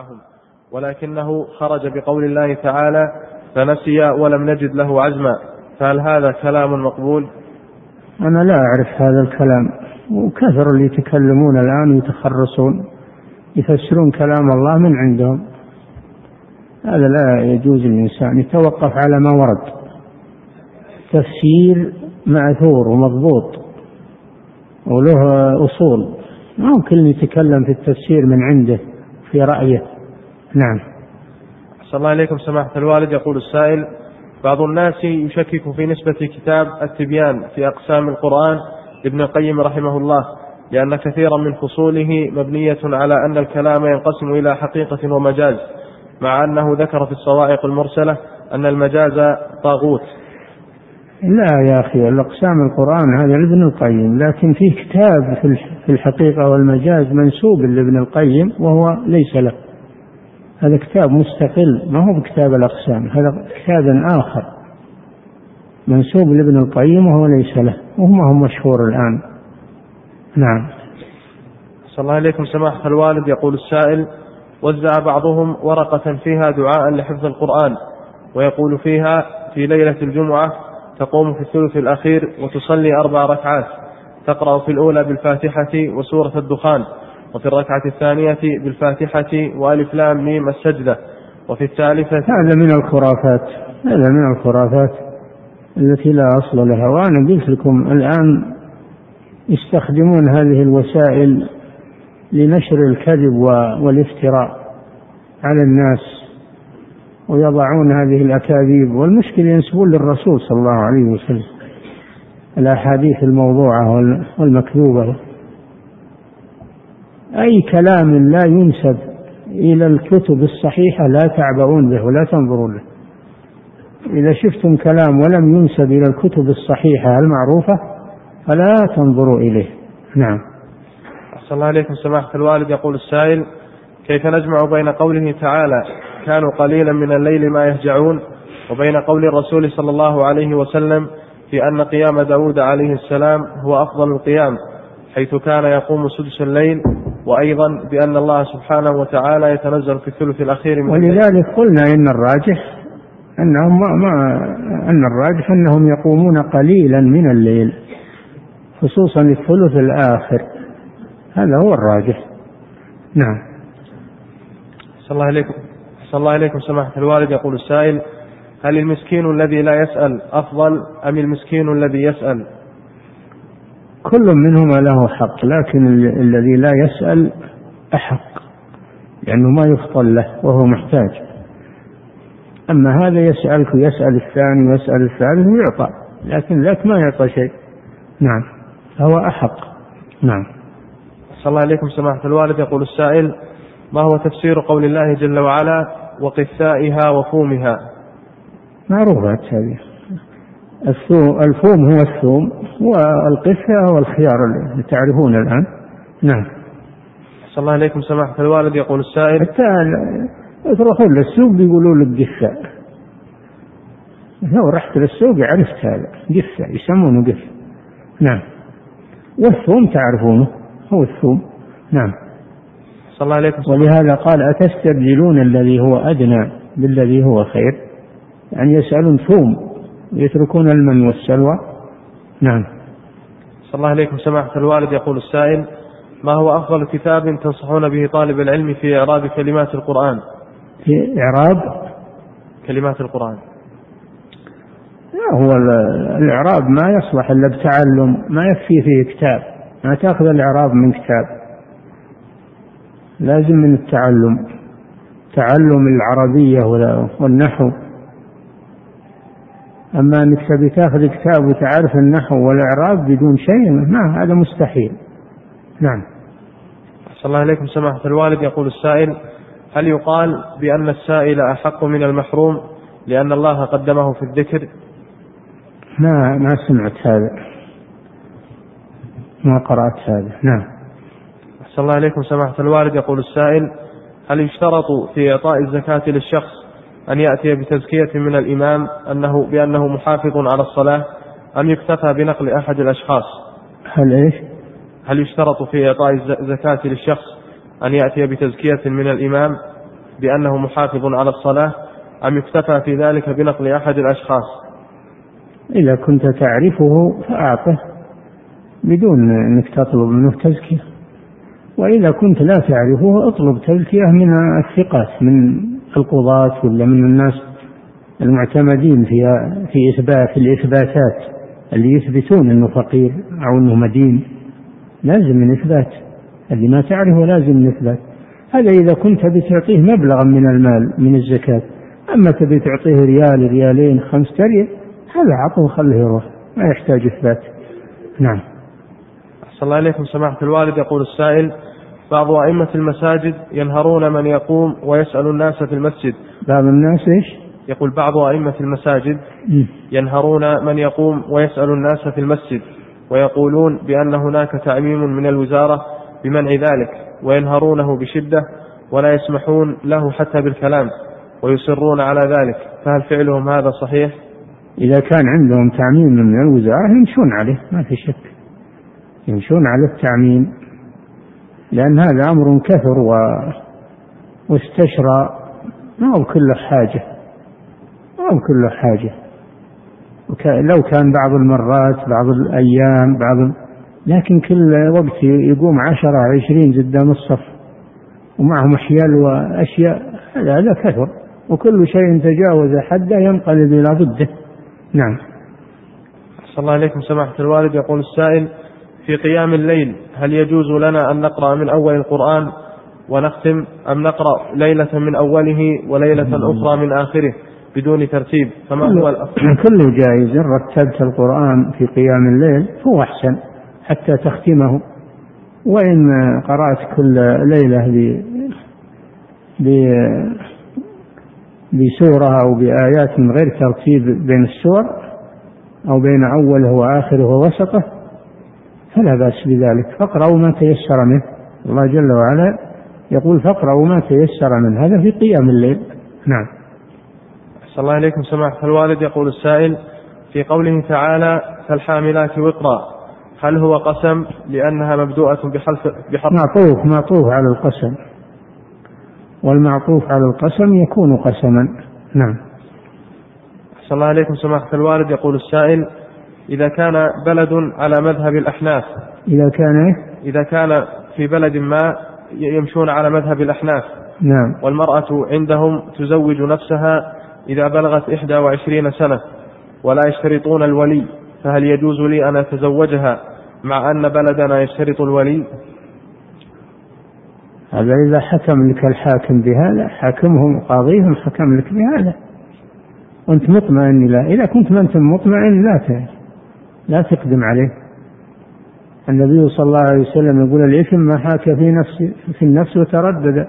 معهم، ولكنه خرج بقول الله تعالى فنسي ولم نجد له عزما، فهل هذا كلام مقبول؟ أنا لا أعرف هذا الكلام، وكثر اللي يتكلمون الآن ويتخرصون يفسرون كلام الله من عندهم. هذا لا يجوز الإنسان يتوقف على ما ورد، تفسير مأثور ومضبوط وله أصول، ما ممكن يتكلم في التفسير من عنده في رأيه. نعم. أحسن الله إليكم سماحة الوالد. يقول السائل: بعض الناس يشكك في نسبة كتاب التبيان في أقسام القرآن لابن القيم رحمه الله، لأن كثيرا من فصوله مبنية على أن الكلام ينقسم إلى حقيقة ومجاز، مع أنه ذكر في الصواعق المرسلة أن المجاز طاغوت. لا يا أخي، الأقسام القرآن هذا لابن القيم، لكن فيه كتاب في الحقيقة والمجاز منسوب لابن القيم وهو ليس له، هذا كتاب مستقل ما هو بكتاب الأقسام، هذا كتاب آخر منسوب لابن القيم وهو ليس له، وما هو مشهور الآن. نعم. صلى الله عليكم سماحة الوالد. يقول السائل: وزع بعضهم ورقة فيها دعاء لحفظ القرآن، ويقول فيها: في ليلة الجمعة تقوم في الثلث الأخير وتصلي 4 ركعات، تقرأ في الأولى بالفاتحة وسورة الدخان، وفي الركعة الثانية بالفاتحة وألف لام ميم السجدة، وفي الثالثة. هذا من الخرافات، هذا من الخرافات التي لا أصل لها. وأنا قلت لكم الآن يستخدمون هذه الوسائل لنشر الكذب والافتراء على الناس، ويضعون هذه الأكاذيب، والمشكلة ينسبون للرسول صلى الله عليه وسلم الأحاديث الموضوعة والمكذوبة. أي كلام لا ينسب إلى الكتب الصحيحة لا تعبؤون به ولا تنظرون له. إذا شفتم كلام ولم ينسب إلى الكتب الصحيحة المعروفة فلا تنظروا إليه. نعم. أحسن الله عليكم سماحة الوالد. يقول السائل: كيف نجمع بين قوله تعالى كانوا قليلا من الليل ما يهجعون، وبين قول الرسول صلى الله عليه وسلم في أن قيام داود عليه السلام هو أفضل القيام، حيث كان يقوم سدس الليل، وأيضا بأن الله سبحانه وتعالى يتنزل في الثلث الأخير من الليل؟ ولذلك قلنا إن الراجح أنهم يقومون قليلا من الليل، خصوصا الثلث الآخر، هذا هو الراجح. نعم. صلى الله عليكم سماحة الوالد. يقول السائل: هل المسكين الذي لا يسأل أفضل أم المسكين الذي يسأل؟ كل منهما له حق، لكن الذي لا يسأل أحق، لأنه ما يفضل له وهو محتاج. أما هذا يسألك ويسأل الثاني ويسأل الثالث ويعطى، لكن ذاك ما يعطى شيء. نعم، هو أحق. نعم. صلى الله عليكم سماحة الوالد. يقول السائل: ما هو تفسير قول الله جل وعلا وقثائها وفومها؟ معروفات هذه. الفوم هو الثوم، والقثة هو الخيار اللي تعرفون الآن. نعم. صلى الله عليكم سماحة الوالد. يقول السائل: حتى تروحون للسوق بيقولوا لك قثة، لو رحت للسوق عرفت هذا قثة، يسمونه قثة. نعم. والثوم تعرفونه هو الثوم. نعم. صلى الله عليكم. ولهذا قال أتستبدلون الذي هو أدنى بالذي هو خير، يعني يسألون ثوم ويتركون المن والسلوى. نعم. صلى الله عليكم سماحة الوالد. يقول السائل: ما هو أفضل كتاب تنصحون به طالب العلم في إعراب كلمات القرآن؟ في إعراب كلمات القرآن. هو الإعراب ما يصلح إلا بتعلم، ما يكفي فيه كتاب، ما تأخذ الإعراب من كتاب، لازم من التعلم، تعلم العربية والنحو. أما أنك تبي تأخذ كتاب وتعرف النحو والإعراب بدون شيء، ما هذا مستحيل. نعم. صلى الله عليكم سماحة الوالد. يقول السائل: هل يقال بأن السائل أحق من المحروم لأن الله قدمه في الذكر؟ ما سمعت هذا، ما قرأت هذا. نعم. صلى الله عليكم سماحة الوالد. يقول السائل: هل يشترط في إعطاء الزكاة للشخص أن يأتي بتزكية من الإمام بأنه محافظ على الصلاة، أم يكتفى بنقل أحد الأشخاص؟ هل يشترط في إعطاء الزكاة للشخص أن يأتي بتزكية من الإمام بأنه محافظ على الصلاة، أم يكتفى في ذلك بنقل أحد الأشخاص؟ إذا كنت تعرفه فأعطه بدون أنك تطلب منه تزكية، وإذا كنت لا تعرفه اطلب تزكية من الثقات، من القضاة ولا من الناس المعتمدين في الإثباتات اللي يثبتون أنه فقير أو أنه مدين، لازم من إثبات. اللي ما تعرفه لازم من إثبات. هذا إذا كنت بتعطيه مبلغا من المال من الزكاة. أما تبي تعطيه ريال، ريالين، 5 ريال، هذا عطه وخليه يروح، ما يحتاج إثبات. نعم. أحسن الله إليكم سماحة الوالد. يقول السائل: بعض أئمة المساجد ينهرون من يقوم ويسأل الناس في المسجد. بعض الناس إيش؟ يقول بعض أئمة المساجد ينهرون من يقوم ويسأل الناس في المسجد، ويقولون بأن هناك تعميم من الوزارة بمنع ذلك، وينهرونه بشدة ولا يسمحون له حتى بالكلام، ويصرون على ذلك، فهل فعلهم هذا صحيح؟ إذا كان عندهم تعميم من الوزارة يمشون عليه، ما في شك، يمشون على التعميم، لأن هذا أمر كثر واستشرى، ما هو كله حاجة، لو كان بعض المرات، بعض الأيام، لكن كل وقت يقوم 10-20 قدام الصف ومعهم حيال وأشياء، هذا كثر، وكل شيء تجاوز حده ينقلب إلى ضده. نعم. أحسن الله إليكم سماحة الوالد. يقول السائل: في قيام الليل هل يجوز لنا أن نقرأ من أول القرآن ونختم، أم نقرأ ليلة من أوله وليلة أخرى من آخره بدون ترتيب؟ فما هو الأفضل؟ كله جائز. إن رتبت القرآن في قيام الليل هو أحسن حتى تختمه، وإن قرأت كل ليلة بسورة أو بآيات من غير ترتيب بين السور أو بين أوله وآخره ووسطه فلا بأس بذلك. فاقرأوا ما تيسر منه، الله جل وعلا يقول فاقرأوا ما تيسر منه، هذا في قيام الليل. نعم. أحسن الله إليكم سماحة الوالد. يقول السائل: في قوله تعالى فالحاملات وقرا، هل هو قسم لأنها مبدوءة بحرف معطوف على القسم، والمعطوف على القسم يكون قسما. نعم. أحسن الله إليكم سماحة الوالد. يقول السائل: إذا كان بلد على مذهب الأحناف، إذا كان في بلد ما يمشون على مذهب الأحناف، نعم، والمرأة عندهم تزوج نفسها إذا بلغت 21 سنة ولا يشترطون الولي، فهل يجوز لي أن أتزوجها مع أن بلدنا يشترط الولي؟ هذا إذا حكم لك الحاكم بهذا، حاكمهم قاضيهم حكم لك بهذا وأنت مطمئن، لا. إذا كنت ما أنت مطمئن لا تقدم عليه. النبي صلى الله عليه وسلم يقول: الإثم ما حاك في النفس وتردد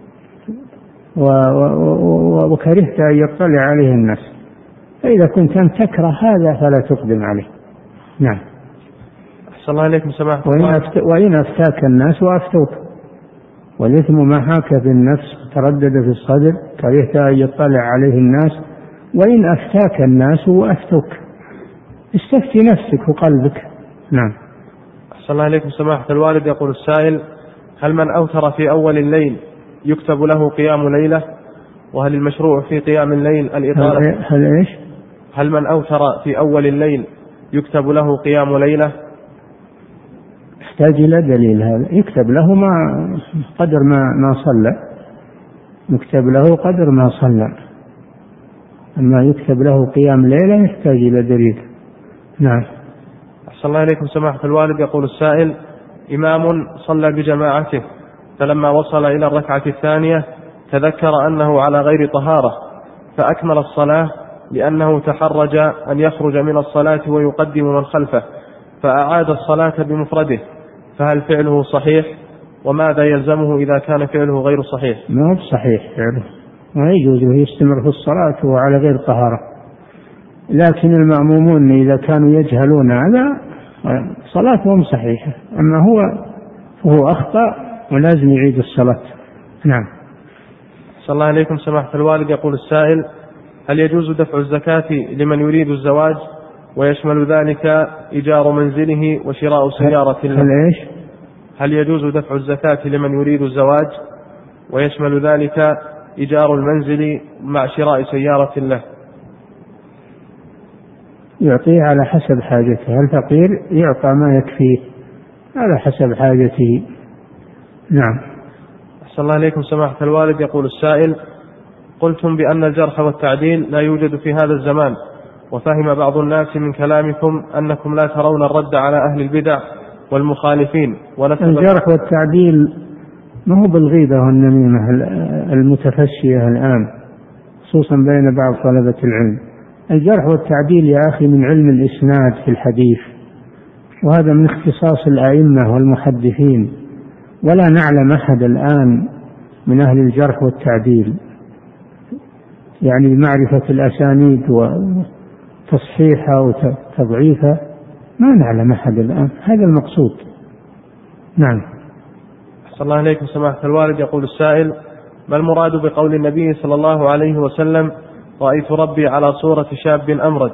وكرهت أن يطلع عليه الناس. فإذا كنت أن تكره هذا فلا تقدم عليه. نعم. أحسن الله إليكم سماحة. وإن أفتاك الناس وأفتوك، والإثم ما حاك في النفس تردد في الصدر كرهت أن يطلع عليه الناس، وإن أفتاك الناس وأفتوك، استفتي نفسك وقلبك. نعم. أحسن الله إليكم سماحة الوالد. يقول السائل: هل من أوتر في أول الليل يكتب له قيام ليلة؟ وهل المشروع في قيام الليل الإطالة؟ هل من أوتر في أول الليل يكتب له قيام ليلة؟ يحتاج إلى دليل. هذا يكتب له قدر ما صلى، يكتب له قدر ما صلى، أما يكتب له قيام ليلة يحتاج إلى دليل. نعم. أحسن الله إليكم سماحة الوالد. يقول السائل: إمام صلى بجماعته، فلما وصل إلى الركعة الثانية تذكر أنه على غير طهارة فأكمل الصلاة لأنه تحرج أن يخرج من الصلاة ويقدم من خلفه، فأعاد الصلاة بمفرده، فهل فعله صحيح؟ وماذا يلزمه إذا كان فعله غير صحيح؟ ما هو صحيح فعله، ما يجوز يستمر في الصلاة وهو على غير طهارة. لكن المأمومون إذا كانوا يجهلون هذا صلاتهم صحيحة، أما هو أخطأ ولازم يعيد الصلاة. نعم. صلى الله عليكم سماحة الوالد. يقول السائل: هل يجوز دفع الزكاة لمن يريد الزواج ويشمل ذلك إيجار منزله وشراء سيارة له؟ هل يجوز دفع الزكاة لمن يريد الزواج ويشمل ذلك إيجار المنزل مع شراء سيارة له؟ يعطيه على حسب حاجته، الفقير يعطى ما يكفيه على حسب حاجته. نعم. أحسن الله إليكم سماحة الوالد. يقول السائل: قلتم بأن الجرح والتعديل لا يوجد في هذا الزمان، وفهم بعض الناس من كلامكم أنكم لا ترون الرد على أهل البدع والمخالفين. الجرح والتعديل ما هو بالغيبة والنميمة المتفشية الآن خصوصا بين بعض طلبة العلم. الجرح والتعديل يا أخي من علم الإسناد في الحديث، وهذا من اختصاص الأئمة والمحدثين، ولا نعلم أحد الآن من أهل الجرح والتعديل يعني معرفة الأسانيد وتصحيحها وتضعيفها، ما نعلم أحد الآن، هذا المقصود. نعم. صلى الله عليكم سماحة الوالد. يقول السائل: ما المراد بقول النبي صلى الله عليه وسلم: رأيت ربي على صورة شاب أمرد؟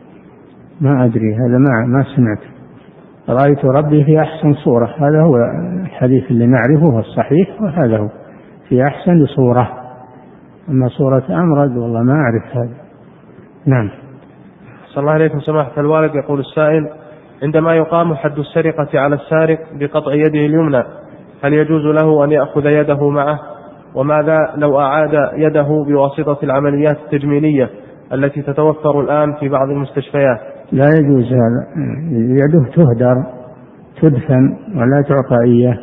ما أدري، هذا ما سمعت. رأيت ربي في أحسن صورة، هذا هو الحديث اللي نعرفه الصحيح، وهذا هو في أحسن صورة. أما صورة أمرد والله ما أعرف هذا. نعم. صلى الله عليكم سماحة الوالد. يقول السائل: عندما يقام حد السرقة على السارق بقطع يده اليمنى، هل يجوز له أن يأخذ يده معه؟ وماذا لو أعاد يده بواسطة العمليات التجميلية التي تتوفر الآن في بعض المستشفيات؟ لا يجوز هذا، يده تهدر تدفن ولا تعطى إياه،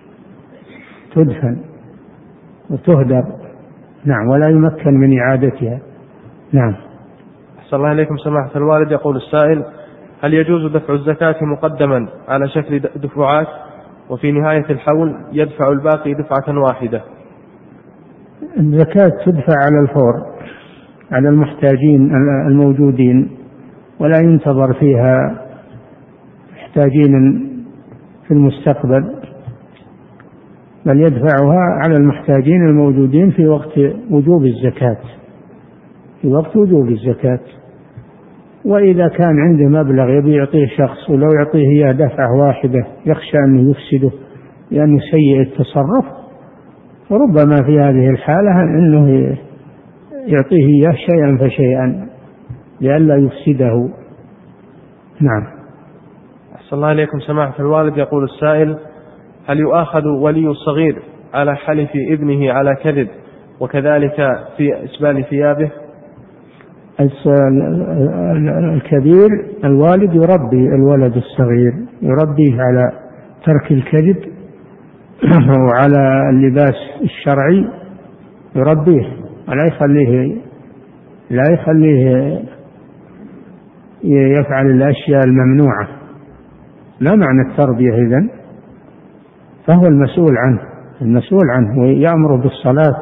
تدفن وتهدر. نعم. ولا يمكن من إعادتها. نعم. صلى الله عليكم سماحة الوالد. يقول السائل: هل يجوز دفع الزكاة مقدما على شكل دفعات، وفي نهاية الحول يدفع الباقي دفعة واحدة؟ الزكاة تدفع على الفور على المحتاجين الموجودين، ولا ينتظر فيها محتاجين في المستقبل، بل يدفعها على المحتاجين الموجودين في وقت وجوب الزكاة، في وقت وجوب الزكاة. وإذا كان عنده مبلغ يبي يعطيه شخص، ولو يعطيه إياه دفعة واحدة يخشى أن يفسده لأنه سيء التصرف، فربما في هذه الحالة أنه يعطيه إياه شيئا فشيئا لئلا يفسده. نعم. أحسن الله عليكم سماحة الوالد. يقول السائل: هل يؤاخذ ولي الصغير على حلف ابنه على كذب، وكذلك في إسبال ثيابه؟ الكبير الوالد يربي الولد الصغير، يربيه على ترك الكذب وعلى اللباس الشرعي، يربيه لا يخليه يفعل الأشياء الممنوعة. لا معنى التربية إذن، فهو المسؤول عنه ويأمر بالصلاة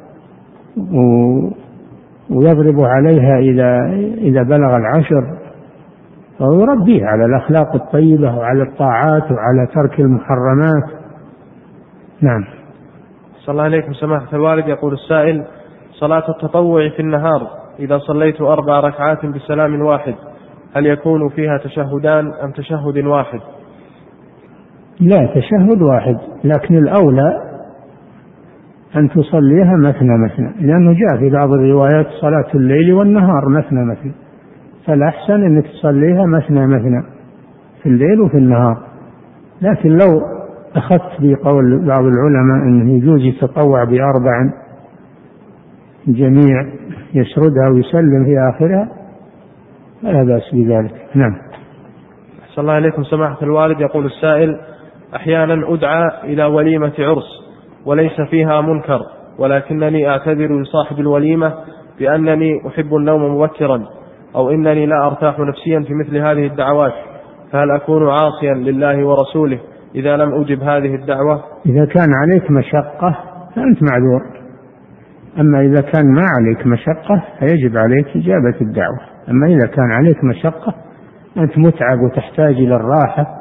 ويضرب عليها إذا بلغ 10، فهو يربيه على الأخلاق الطيبة وعلى الطاعات وعلى ترك المحرمات. نعم. صلى الله عليكم سماحة الوالد. يقول السائل: صلاة التطوع في النهار إذا صليت 4 ركعات بسلام واحد، هل يكون فيها تشهدان أم تشهد واحد؟ لا، تشهد واحد، لكن الأولى أن تصليها مثنى، لأنه جاء في بعض الروايات صلاة الليل والنهار مثنى، فالأحسن أنك تصليها مثنى في الليل وفي النهار. لكن لو أخذت بقول بعض العلماء أنه يجوز يتطوع ب4 جميع يسردها ويسلم في آخرها، لا بأس بذلك. نعم. أحسن الله عليكم سماحة الوالد. يقول السائل: أحيانا أدعى إلى وليمة عرس وليس فيها منكر، ولكنني أعتذر لصاحب الوليمة بأنني أحب النوم مبكرا، أو إنني لا أرتاح نفسيا في مثل هذه الدعوات، فهل أكون عاصيا لله ورسوله إذا لم أجب هذه الدعوة؟ إذا كان عليك مشقة فأنت معذور، أما إذا كان ما عليك مشقة فيجب عليك إجابة الدعوة. أما إذا كان عليك مشقة أنت متعب وتحتاج إلى الراحة،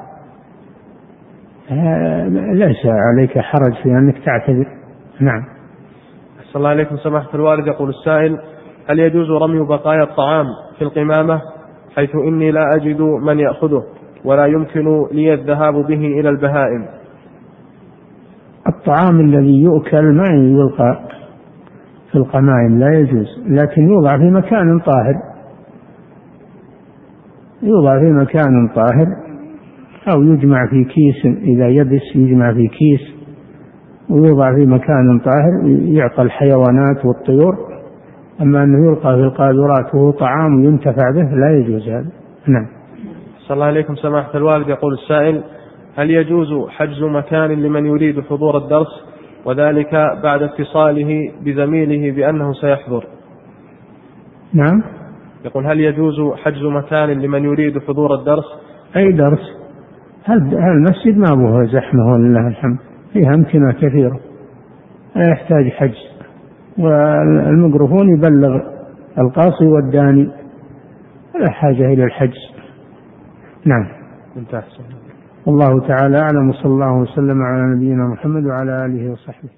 ليس عليك حرج في أنك تعتذر. نعم. أحسن الله عليكم سماحة الوالد. يقول السائل: هل يجوز رمي بقايا الطعام في القمامة، حيث إني لا أجد من يأخذه ولا يمكن لي الذهاب به إلى البهائم؟ الطعام الذي يؤكل ما يلقى في القمائم لا يجوز، لكن يوضع في مكان طاهر، يوضع في مكان طاهر أو يجمع في كيس، إذا يبس يجمع في كيس ويوضع في مكان طاهر يعطى الحيوانات والطيور. أما أنه يلقى في القاذورات وهو طعام ينتفع به لا يجوز هذا. نعم. صلى الله عليكم سماحة الوالد. يقول السائل: هل يجوز حجز مكان لمن يريد حضور الدرس وذلك بعد اتصاله بزميله بأنه سيحضر؟ نعم. يقول: هل يجوز حجز مكان لمن يريد حضور الدرس؟ أي درس؟ المسجد ما به زحمة ولله الحمد، فيها أمكنة كثيرة لا يحتاج حجز، والميكروفون يبلغ القاصي والداني، لا حاجة إلى الحجز. نعم. انتهى. والله تعالى أعلم، وصلى الله وسلم على نبينا محمد وعلى آله وصحبه.